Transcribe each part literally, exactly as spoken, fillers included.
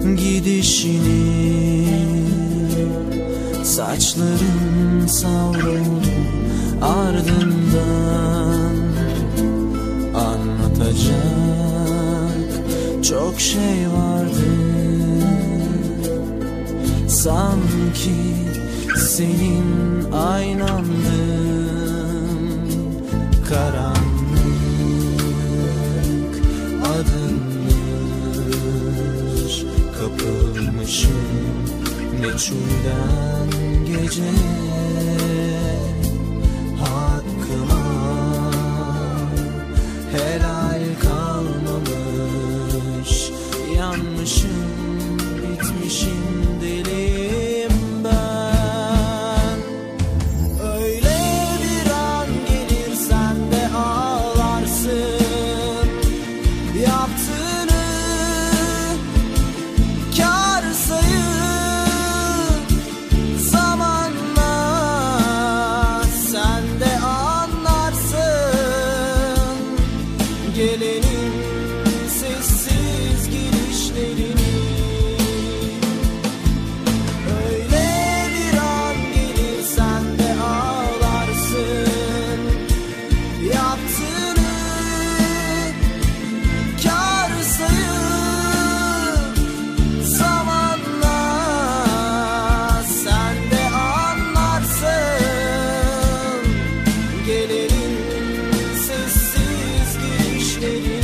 gidişini. Saçların savruldu ardından, anlatacak çok şey vardı. Sanki senin aynandın, karanlık adınmış, kapılmışım meçhulden gece. Hakkıma helal kalmamış, yanmışım, bitmişim, deliyim ben. Öyle bir an gelir sen de ağlarsın, yaptığını kâr sayıp zamanla sen de anlarsın gelenin sessiz gidişlerini. Öyle bir an gelir sen de ağlarsın, yaptığını kâr sayıp zamanla sen de anlarsın gelenin sessiz gidişlerini.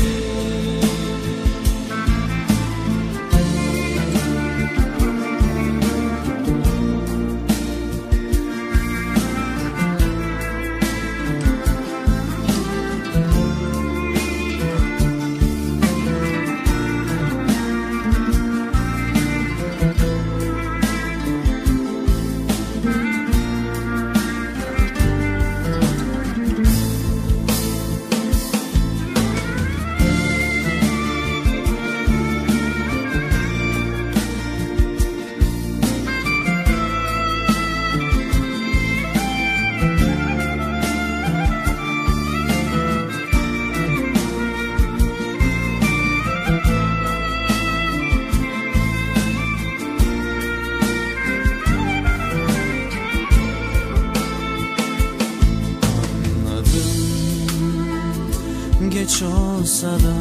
Geç olsa da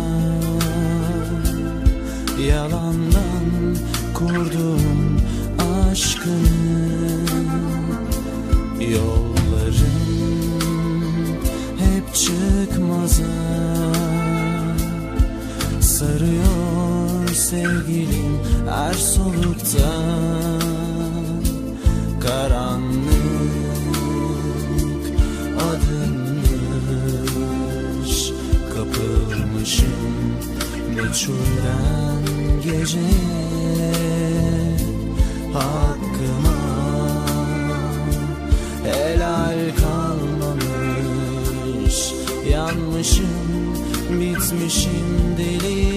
yalandan kurduğum aşkını, yollarım hep çıkmaza sarıyor sevgilim her solukta. Karanlık adınmış, kapılmışım meçhulden gece. Hakkıma helal kalmamış, yanmışım, bitmişim, deli